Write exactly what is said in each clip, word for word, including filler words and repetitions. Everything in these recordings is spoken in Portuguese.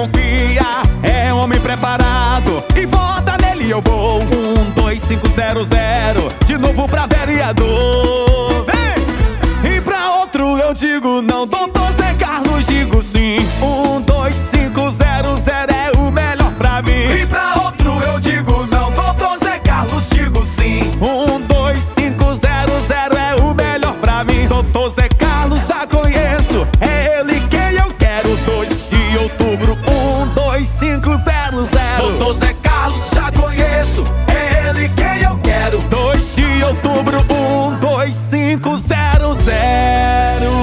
confia, é homem preparado, e vota nele eu vou. Um, dois, cinco, zero, zero, de novo pra vereador. Vem! E pra outro eu digo não, doutor Zé Carlos digo sim. Um, dois, cinco, zero, zero é o melhor pra mim. E pra outro eu digo não, doutor Zé Carlos digo sim. Um, dois, cinco, zero, zero é o melhor pra mim. Doutor Zé Carlos já conheço, é ele quem eu quero. Dois de outubro, um, dois, cinco, zero, zero. Doutor Zé Carlos já conheço, é ele quem eu quero. Dois de outubro, um, dois, cinco, zero, zero.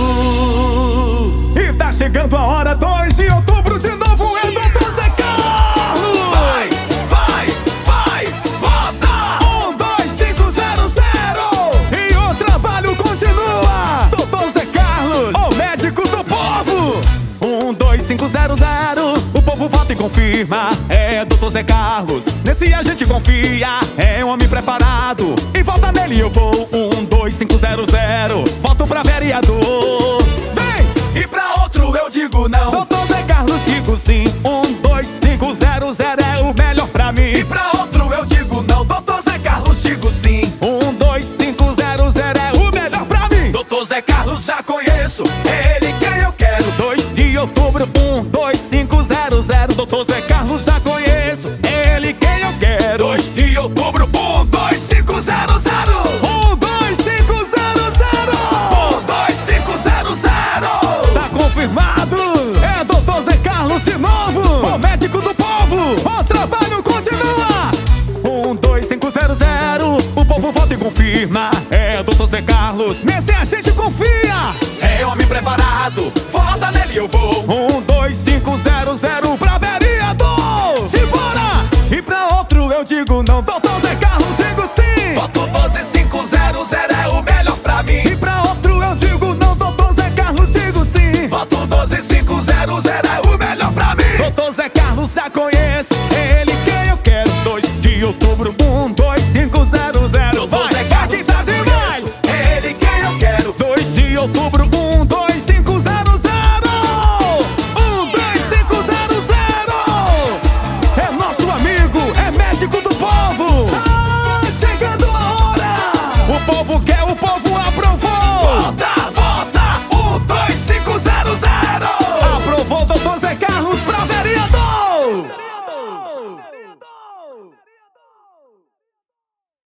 E tá chegando a hora, dois de outubro de novo é doutor Zé Carlos. Vai, vai, vai, vota! Um, dois, cinco, zero, zero. E o trabalho continua. doutor Zé Carlos, o médico do povo. Um, dois, cinco, zero, zero. O povo vota e confirma, é doutor Zé Carlos. Nesse a gente confia, é um homem preparado, e vota nele eu vou. Um, dois, cinco, zero, zero. Voto pra vereador. Vem! E pra outro eu digo não, doutor Zé Carlos digo sim. Um, dois, cinco, zero, zero é o melhor pra mim. e pra outro eu digo não, doutor Zé Carlos digo sim. Um, dois, cinco, zero, zero é o melhor pra mim. Doutor Zé Carlos já conheço, é ele quem eu quero. Dois de outubro, um, dois, cinco, zero, zero. doutor Zé Carlos já conheço, é ele quem eu quero. Dois de outubro, um, dois, cinco, zero, zero. Um, dois, cinco, zero, zero. Um, dois, cinco, zero, zero. Tá confirmado, é doutor Zé Carlos de novo, o médico do povo. O trabalho continua. Um, dois, cinco, zero, zero. O povo vota e confirma, é doutor Zé Carlos. Nesse a gente confia, É homem preparado, vota nele eu vou. um, dois,